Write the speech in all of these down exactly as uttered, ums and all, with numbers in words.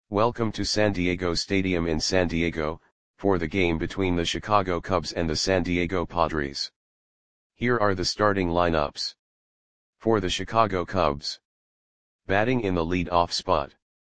Welcome to San Diego Stadium in San Diego, for the game between the Chicago Cubs and the San Diego Padres. Here are the starting lineups. For the Chicago Cubs. Batting in the lead-off spot.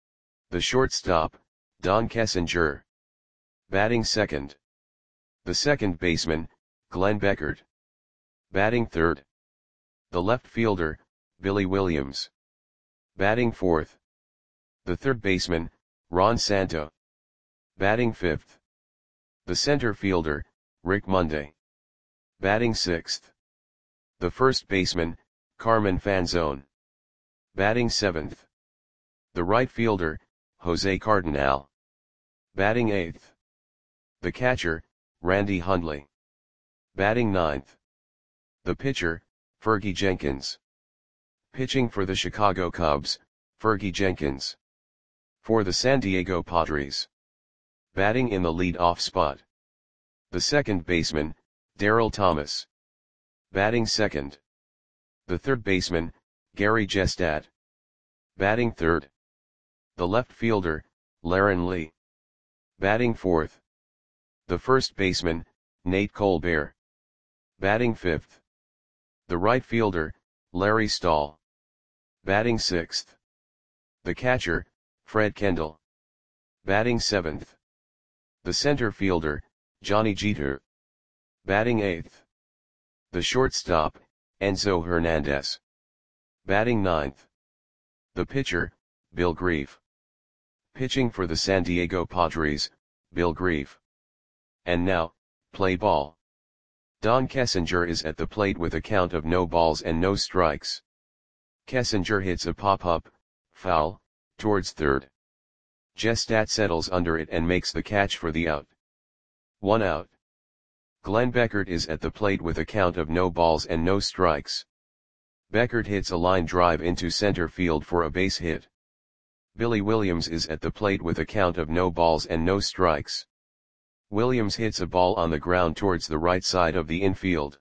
The shortstop, Don Kessinger. Batting second. The second baseman, Glenn Beckert. Batting third. The left fielder, Billy Williams. Batting fourth. The third baseman, Ron Santo. Batting fifth. The center fielder, Rick Monday. Batting sixth. The first baseman, Carmen Fanzone. Batting seventh. The right fielder, Jose Cardinal. Batting eighth. The catcher, Randy Hundley. Batting ninth. The pitcher, Fergie Jenkins. Pitching for the Chicago Cubs, Fergie Jenkins. For the San Diego Padres. Batting in the lead-off spot. The second baseman, Darryl Thomas. Batting second. The third baseman, Gary Jestad. Batting third. The left fielder, Laren Lee. Batting fourth. The first baseman, Nate Colbert. Batting fifth. The right fielder, Larry Stahl. Batting sixth. The catcher, Fred Kendall. Batting seventh. The center fielder, Johnny Jeter. Batting eighth. The shortstop, Enzo Hernandez. Batting ninth. The pitcher, Bill Grief. Pitching for the San Diego Padres, Bill Grief. And now, play ball. Don Kessinger is at the plate with a count of no balls and no strikes. Kessinger hits a pop-up, foul, towards third. Jestad settles under it and makes the catch for the out. One out. Glenn Beckert is at the plate with a count of no balls and no strikes. Beckert hits a line drive into center field for a base hit. Billy Williams is at the plate with a count of no balls and no strikes. Williams hits a ball on the ground towards the right side of the infield.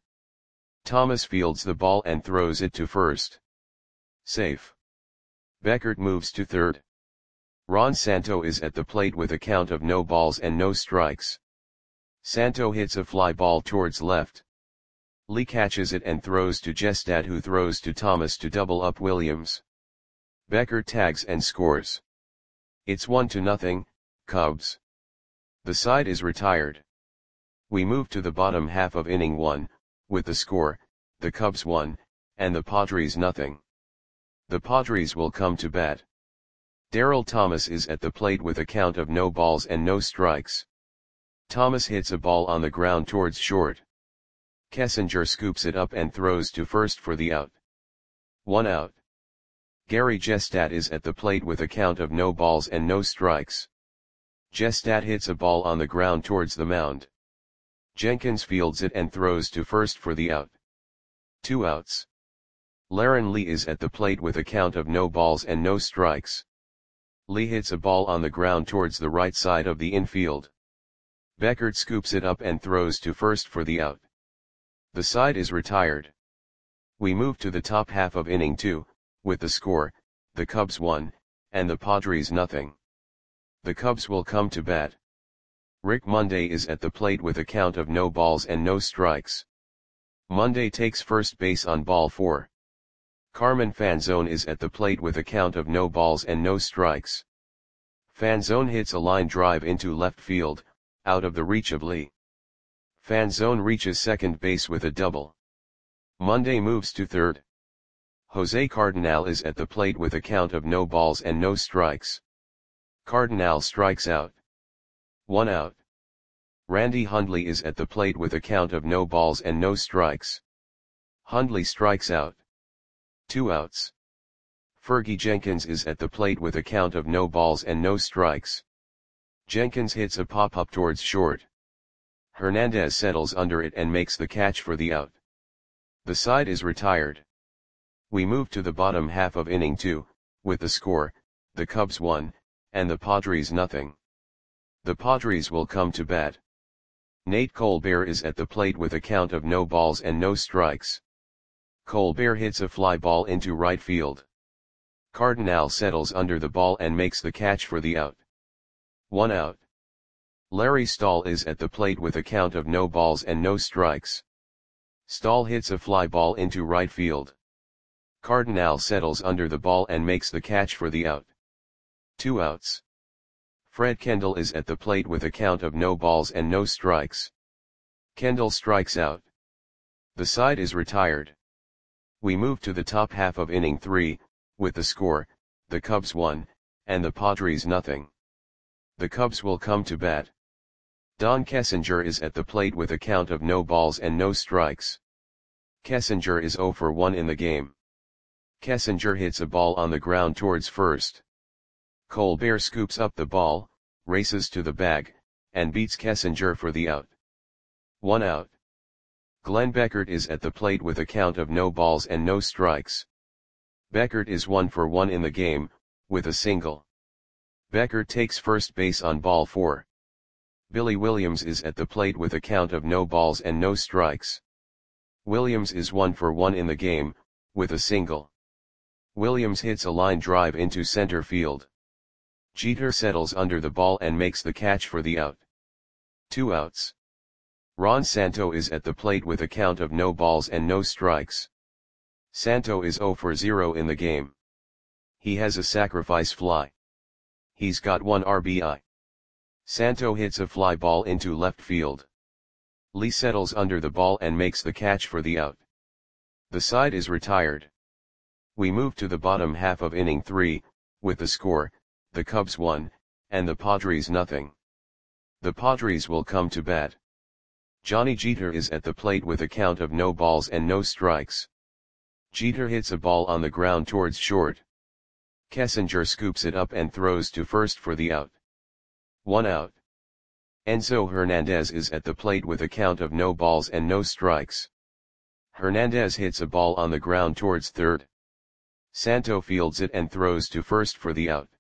Thomas fields the ball and throws it to first. Safe. Beckert moves to third. Ron Santo is at the plate with a count of no balls and no strikes. Santo hits a fly ball towards left. Lee catches it and throws to Jestad, who throws to Thomas to double up Williams. Beckert tags and scores. It's one to nothing, Cubs. The side is retired. We move to the bottom half of inning one, with the score, the Cubs one, and the Padres nothing. The Padres will come to bat. Darryl Thomas is at the plate with a count of no balls and no strikes. Thomas hits a ball on the ground towards short. Kessinger scoops it up and throws to first for the out. One out. Gary Jestad is at the plate with a count of no balls and no strikes. Jestad hits a ball on the ground towards the mound. Jenkins fields it and throws to first for the out. Two outs. Laren Lee is at the plate with a count of no balls and no strikes. Lee hits a ball on the ground towards the right side of the infield. Beckert scoops it up and throws to first for the out. The side is retired. We move to the top half of inning two, with the score, the Cubs one, and the Padres nothing. The Cubs will come to bat. Rick Monday is at the plate with a count of no balls and no strikes. Monday takes first base on ball four. Carmen Fanzone is at the plate with a count of no balls and no strikes. Fanzone hits a line drive into left field, out of the reach of Lee. Fanzone reaches second base with a double. Monday moves to third. Jose Cardinal is at the plate with a count of no balls and no strikes. Cardinal strikes out. One out. Randy Hundley is at the plate with a count of no balls and no strikes. Hundley strikes out. Two outs. Fergie Jenkins is at the plate with a count of no balls and no strikes. Jenkins hits a pop-up towards short. Hernandez settles under it and makes the catch for the out. The side is retired. We move to the bottom half of inning two, with the score, the Cubs one, and the Padres nothing. The Padres will come to bat. Nate Colbert is at the plate with a count of no balls and no strikes. Colbert hits a fly ball into right field. Cardinal settles under the ball and makes the catch for the out. One out. Larry Stahl is at the plate with a count of no balls and no strikes. Stahl hits a fly ball into right field. Cardinal settles under the ball and makes the catch for the out. Two outs. Fred Kendall is at the plate with a count of no balls and no strikes. Kendall strikes out. The side is retired. We move to the top half of inning three, with the score, the Cubs one, and the Padres nothing. The Cubs will come to bat. Don Kessinger is at the plate with a count of no balls and no strikes. Kessinger is zero for one in the game. Kessinger hits a ball on the ground towards first. Colbert scoops up the ball, races to the bag, and beats Kessinger for the out. One out. Glenn Beckert is at the plate with a count of no balls and no strikes. Beckert is one for one in the game, with a single. Beckert takes first base on ball four. Billy Williams is at the plate with a count of no balls and no strikes. Williams is one for one in the game, with a single. Williams hits a line drive into center field. Jeter settles under the ball and makes the catch for the out. Two outs. Ron Santo is at the plate with a count of no balls and no strikes. Santo is zero for zero in the game. He has a sacrifice fly. He's got one R B I. Santo hits a fly ball into left field. Lee settles under the ball and makes the catch for the out. The side is retired. We move to the bottom half of inning three, with the score, the Cubs one, and the Padres nothing. The Padres will come to bat. Johnny Jeter is at the plate with a count of no balls and no strikes. Jeter hits a ball on the ground towards short. Kessinger scoops it up and throws to first for the out. One out. Enzo Hernandez is at the plate with a count of no balls and no strikes. Hernandez hits a ball on the ground towards third. Santo fields it and throws to first for the out.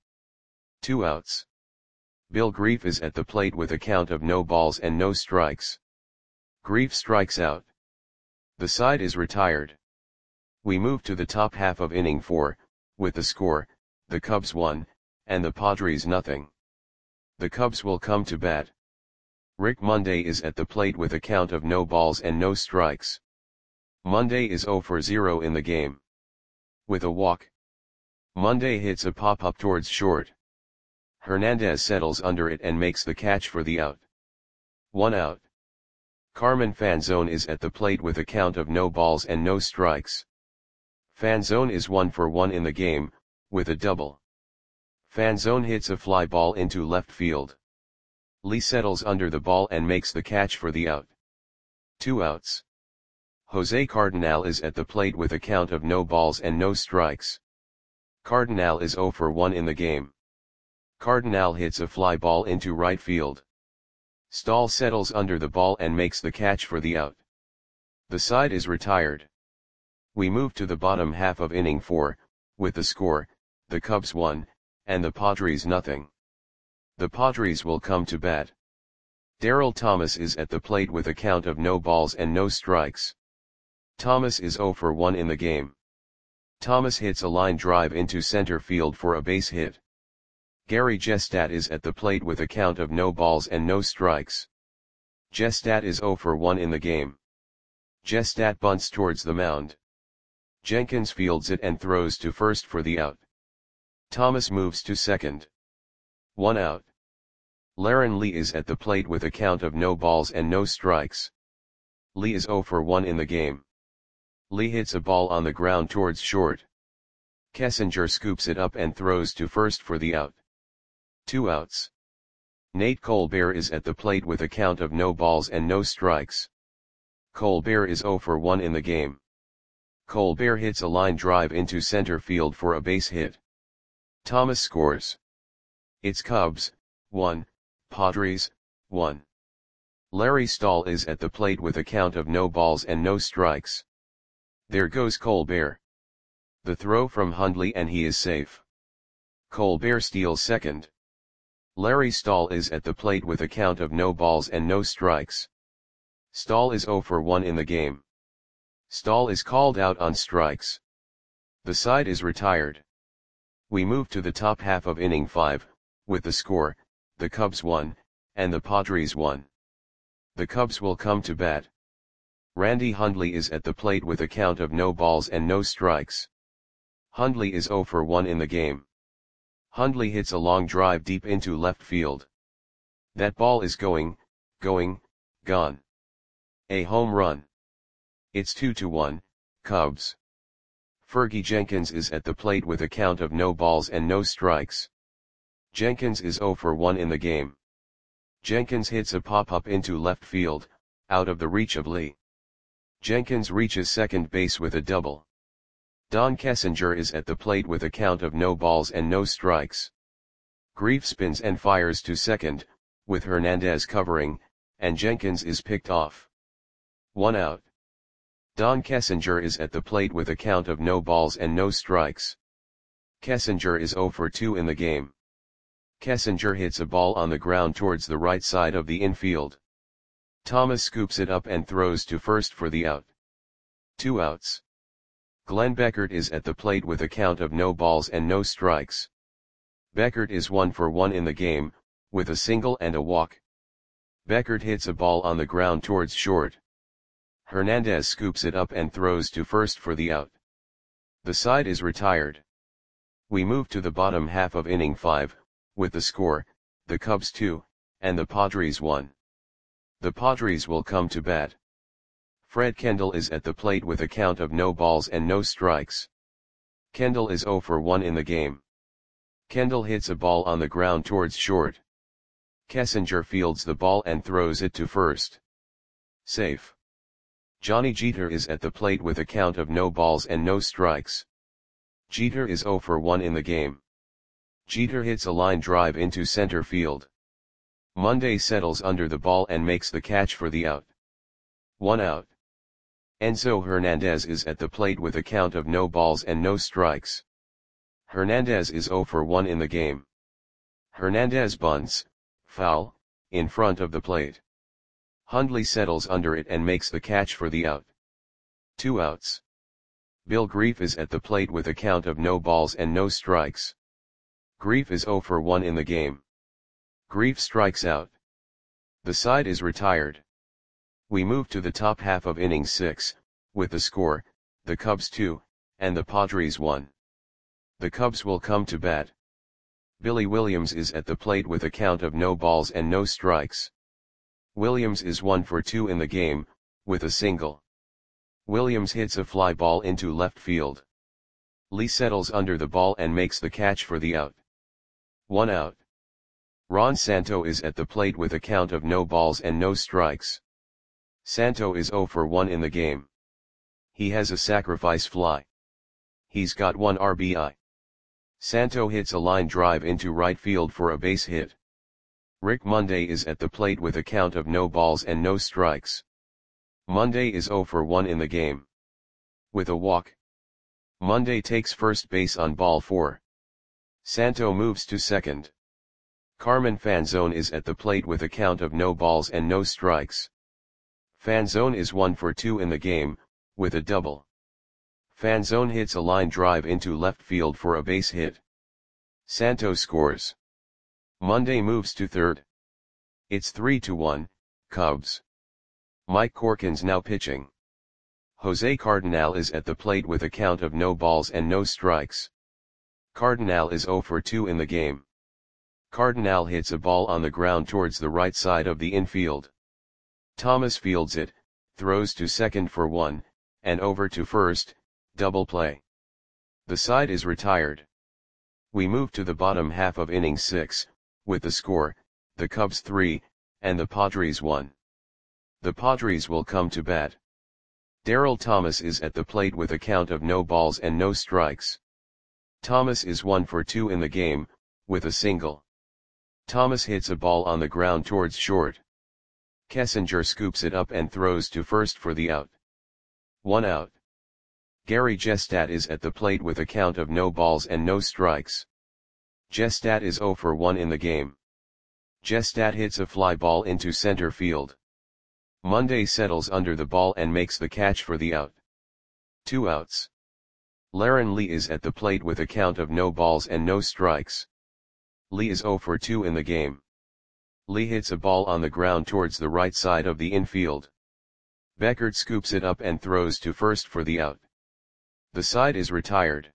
Two outs. Bill Grief is at the plate with a count of no balls and no strikes. Grief strikes out. The side is retired. We move to the top half of inning four, with the score, the Cubs one, and the Padres nothing. The Cubs will come to bat. Rick Monday is at the plate with a count of no balls and no strikes. Monday is zero for zero in the game. With a walk. Monday hits a pop-up towards short. Hernandez settles under it and makes the catch for the out. One out. Carmen Fanzone is at the plate with a count of no balls and no strikes. Fanzone is one for one in the game, with a double. Fanzone hits a fly ball into left field. Lee settles under the ball and makes the catch for the out. Two outs. Jose Cardinal is at the plate with a count of no balls and no strikes. Cardinal is zero for one in the game. Cardinal hits a fly ball into right field. Stahl settles under the ball and makes the catch for the out. The side is retired. We move to the bottom half of inning four, with the score, the Cubs one, and the Padres nothing. The Padres will come to bat. Darryl Thomas is at the plate with a count of no balls and no strikes. Thomas is zero for one in the game. Thomas hits a line drive into center field for a base hit. Gary Gestat is at the plate with a count of no balls and no strikes. Gestat is zero for one in the game. Gestat bunts towards the mound. Jenkins fields it and throws to first for the out. Thomas moves to second. One out. Laren Lee is at the plate with a count of no balls and no strikes. Lee is zero for one in the game. Lee hits a ball on the ground towards short. Kessinger scoops it up and throws to first for the out. Two outs. Nate Colbert is at the plate with a count of no balls and no strikes. Colbert is zero for one in the game. Colbert hits a line drive into center field for a base hit. Thomas scores. It's Cubs, one, Padres, one. Larry Stahl is at the plate with a count of no balls and no strikes. There goes Colbert. The throw from Hundley and he is safe. Colbert steals second. Larry Stahl is at the plate with a count of no balls and no strikes. Stahl is zero for one in the game. Stahl is called out on strikes. The side is retired. We move to the top half of inning five, with the score, the Cubs one, and the Padres one. The Cubs will come to bat. Randy Hundley is at the plate with a count of no balls and no strikes. Hundley is oh for one in the game. Hundley hits a long drive deep into left field. That ball is going, going, gone. A home run. It's two to one, Cubs. Fergie Jenkins is at the plate with a count of no balls and no strikes. Jenkins is oh for one in the game. Jenkins hits a pop-up into left field, out of the reach of Lee. Jenkins reaches second base with a double. Don Kessinger is at the plate with a count of no balls and no strikes. Grief spins and fires to second, with Hernandez covering, and Jenkins is picked off. One out. Don Kessinger is at the plate with a count of no balls and no strikes. Kessinger is oh for two in the game. Kessinger hits a ball on the ground towards the right side of the infield. Thomas scoops it up and throws to first for the out. Two outs. Glenn Beckert is at the plate with a count of no balls and no strikes. Beckert is one for one in the game, with a single and a walk. Beckert hits a ball on the ground towards short. Hernandez scoops it up and throws to first for the out. The side is retired. We move to the bottom half of inning five, with the score, the Cubs two, and the Padres one. The Padres will come to bat. Fred Kendall is at the plate with a count of no balls and no strikes. Kendall is oh for one in the game. Kendall hits a ball on the ground towards short. Kessinger fields the ball and throws it to first. Safe. Johnny Jeter is at the plate with a count of no balls and no strikes. Jeter is oh for one in the game. Jeter hits a line drive into center field. Monday settles under the ball and makes the catch for the out. One out. Enzo Hernandez is at the plate with a count of no balls and no strikes. Hernandez is oh for one in the game. Hernandez bunts, foul, in front of the plate. Hundley settles under it and makes the catch for the out. Two outs. Bill Grief is at the plate with a count of no balls and no strikes. Grief is oh for one in the game. Grief strikes out. The side is retired. We move to the top half of inning six, with the score, the Cubs two, and the Padres one. The Cubs will come to bat. Billy Williams is at the plate with a count of no balls and no strikes. Williams is one for two in the game, with a single. Williams hits a fly ball into left field. Lee settles under the ball and makes the catch for the out. One out. Ron Santo is at the plate with a count of no balls and no strikes. Santo is oh for one in the game. He has a sacrifice fly. He's got one R B I. Santo hits a line drive into right field for a base hit. Rick Monday is at the plate with a count of no balls and no strikes. Monday is oh for one in the game. With a walk. Monday takes first base on ball four. Santo moves to second. Carmen Fanzone is at the plate with a count of no balls and no strikes. Fanzone is one for two in the game, with a double. Fanzone hits a line drive into left field for a base hit. Santo scores. Monday moves to third. It's three to one, Cubs. Mike Corkins now pitching. Jose Cardinal is at the plate with a count of no balls and no strikes. Cardinal is oh for two in the game. Cardinal hits a ball on the ground towards the right side of the infield. Thomas fields it, throws to second for one, and over to first, double play. The side is retired. We move to the bottom half of inning six, with the score, the Cubs three, and the Padres one. The Padres will come to bat. Darryl Thomas is at the plate with a count of no balls and no strikes. Thomas is one for two in the game, with a single. Thomas hits a ball on the ground towards short. Kessinger scoops it up and throws to first for the out. One out. Gary Gestat is at the plate with a count of no balls and no strikes. Gestat is oh for one in the game. Gestat hits a fly ball into center field. Monday settles under the ball and makes the catch for the out. Two outs. Laron Lee is at the plate with a count of no balls and no strikes. Lee is zero for two in the game. Lee hits a ball on the ground towards the right side of the infield. Beckert scoops it up and throws to first for the out. The side is retired.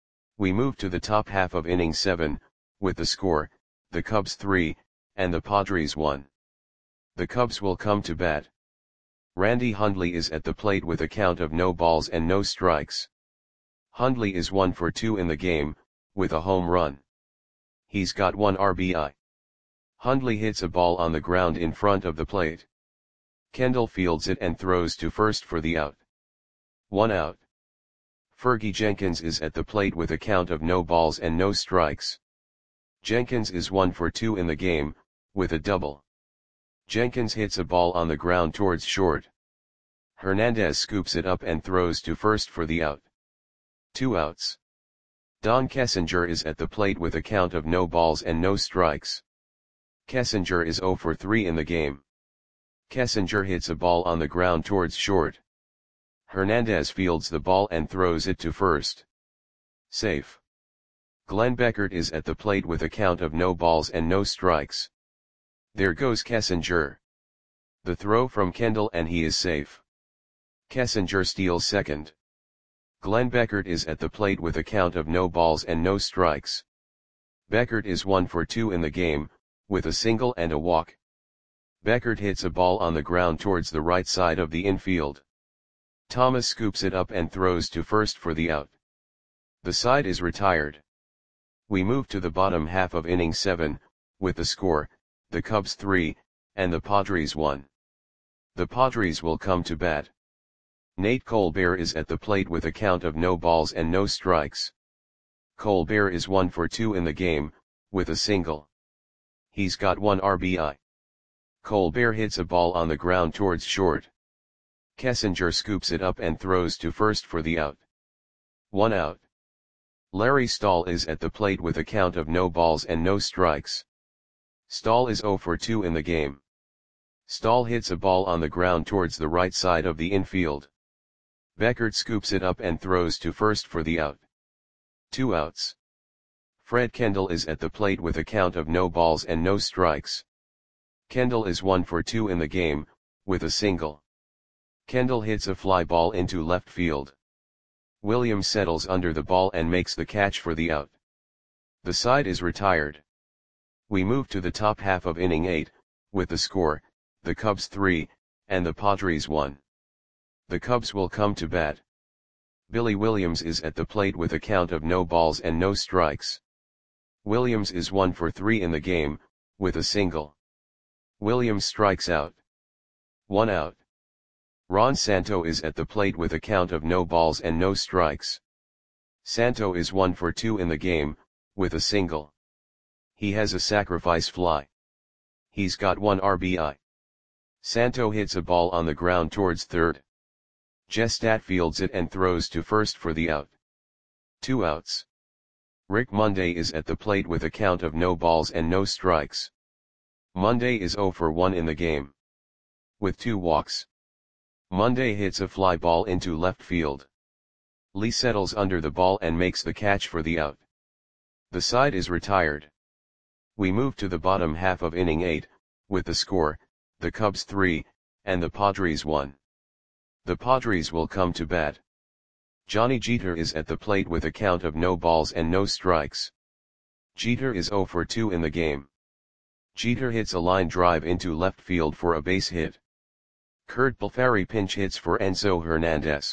We move to the top half of inning seven, with the score, the Cubs three, and the Padres one. The Cubs will come to bat. Randy Hundley is at the plate with a count of no balls and no strikes. Hundley is one for two in the game, with a home run. He's got one R B I. Hundley hits a ball on the ground in front of the plate. Kendall fields it and throws to first for the out. One out. Fergie Jenkins is at the plate with a count of no balls and no strikes. Jenkins is one for two in the game, with a double. Jenkins hits a ball on the ground towards short. Hernandez scoops it up and throws to first for the out. Two outs. Don Kessinger is at the plate with a count of no balls and no strikes. Kessinger is zero for three in the game. Kessinger hits a ball on the ground towards short. Hernandez fields the ball and throws it to first. Safe. Glenn Beckert is at the plate with a count of no balls and no strikes. There goes Kessinger. The throw from Kendall and he is safe. Kessinger steals second. Glenn Beckert is at the plate with a count of no balls and no strikes. Beckert is one for two in the game, with a single and a walk. Beckert hits a ball on the ground towards the right side of the infield. Thomas scoops it up and throws to first for the out. The side is retired. We move to the bottom half of inning seven, with the score, the Cubs three, and the Padres one. The Padres will come to bat. Nate Colbert is at the plate with a count of no balls and no strikes. Colbert is one for two in the game, with a single. He's got one R B I. Colbert hits a ball on the ground towards short. Kessinger scoops it up and throws to first for the out. One out. Larry Stahl is at the plate with a count of no balls and no strikes. Stahl is zero for two in the game. Stahl hits a ball on the ground towards the right side of the infield. Beckert scoops it up and throws to first for the out. Two outs. Fred Kendall is at the plate with a count of no balls and no strikes. Kendall is one for two in the game, with a single. Kendall hits a fly ball into left field. Williams settles under the ball and makes the catch for the out. The side is retired. We move to the top half of inning eight, with the score, the Cubs three, and the Padres one. The Cubs will come to bat. Billy Williams is at the plate with a count of no balls and no strikes. Williams is one for three in the game, with a single. Williams strikes out. One out. Ron Santo is at the plate with a count of no balls and no strikes. Santo is one for two in the game, with a single. He has a sacrifice fly. He's got one R B I. Santo hits a ball on the ground towards third. Gestat fields it and throws to first for the out. Two outs. Rick Monday is at the plate with a count of no balls and no strikes. Monday is zero for one in the game. With two walks. Monday hits a fly ball into left field. Lee settles under the ball and makes the catch for the out. The side is retired. We move to the bottom half of inning eight, with the score, the Cubs three, and the Padres one. The Padres will come to bat. Johnny Jeter is at the plate with a count of no balls and no strikes. Jeter is zero for two in the game. Jeter hits a line drive into left field for a base hit. Kurt Balfari pinch hits for Enzo Hernandez.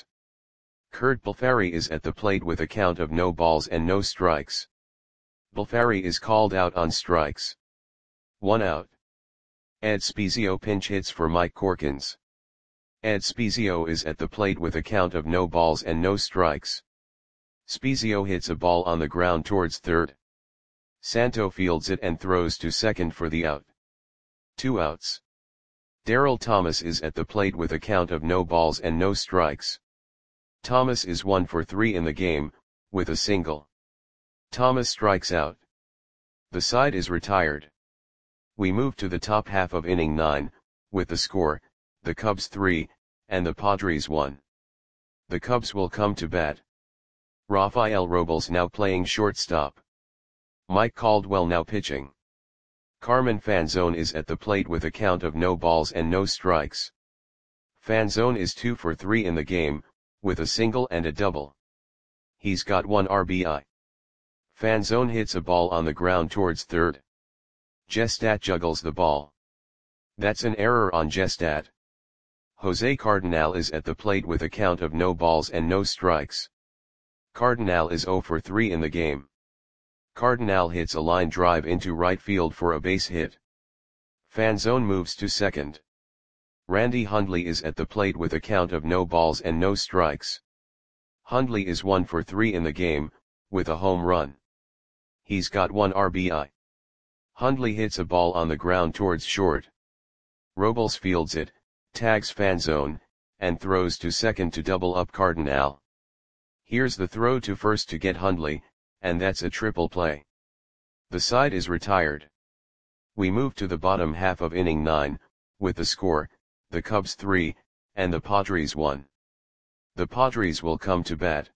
Kurt Balfari is at the plate with a count of no balls and no strikes. Balfari is called out on strikes. One out. Ed Spezio pinch hits for Mike Corkins. Ed Spezio is at the plate with a count of no balls and no strikes. Spezio hits a ball on the ground towards third. Santo fields it and throws to second for the out. Two outs. Darryl Thomas is at the plate with a count of no balls and no strikes. Thomas is one for three in the game, with a single. Thomas strikes out. The side is retired. We move to the top half of inning nine, with the score, the Cubs three, and the Padres one. The Cubs will come to bat. Rafael Robles now playing shortstop. Mike Caldwell now pitching. Carmen Fanzone is at the plate with a count of no balls and no strikes. Fanzone is two for three in the game, with a single and a double. He's got one R B I. Fanzone hits a ball on the ground towards third. Gestat juggles the ball. That's an error on Gestat. Jose Cardinal is at the plate with a count of no balls and no strikes. Cardinal is zero for three in the game. Cardinal hits a line drive into right field for a base hit. Fanzone moves to second. Randy Hundley is at the plate with a count of no balls and no strikes. Hundley is one for three in the game, with a home run. He's got one R B I. Hundley hits a ball on the ground towards short. Robles fields it, tags Fanzone, and throws to second to double up Cardinal. Here's the throw to first to get Hundley, and that's a triple play. The side is retired. We move to the bottom half of inning nine, with the score, the Cubs three, and the Padres one. The Padres will come to bat.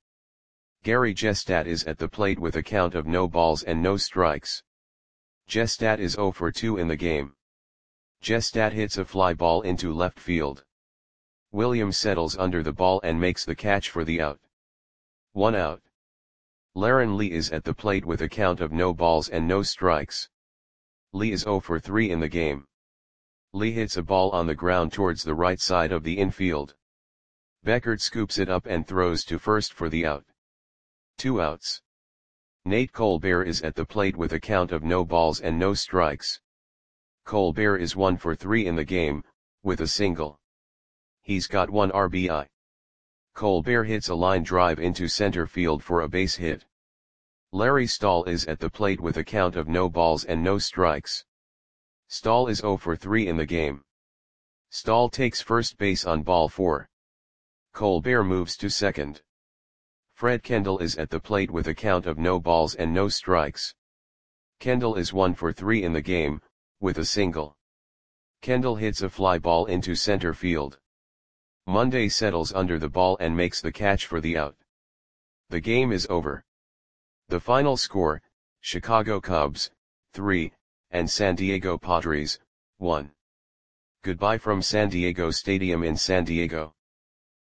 Gary Gestat is at the plate with a count of no balls and no strikes. Gestat is zero for two in the game. Gestat hits a fly ball into left field. Williams settles under the ball and makes the catch for the out. One out. Laren Lee is at the plate with a count of no balls and no strikes. Lee is zero for three in the game. Lee hits a ball on the ground towards the right side of the infield. Beckert scoops it up and throws to first for the out. Two outs. Nate Colbert is at the plate with a count of no balls and no strikes. Colbert is one for three in the game, with a single. He's got one R B I. Colbert hits a line drive into center field for a base hit. Larry Stahl is at the plate with a count of no balls and no strikes. Stahl is zero for three in the game. Stahl takes first base on ball four. Colbert moves to second. Fred Kendall is at the plate with a count of no balls and no strikes. Kendall is one for three in the game, with a single. Kendall hits a fly ball into center field. Monday settles under the ball and makes the catch for the out. The game is over. The final score, Chicago Cubs, three, and San Diego Padres, one. Goodbye from San Diego Stadium in San Diego.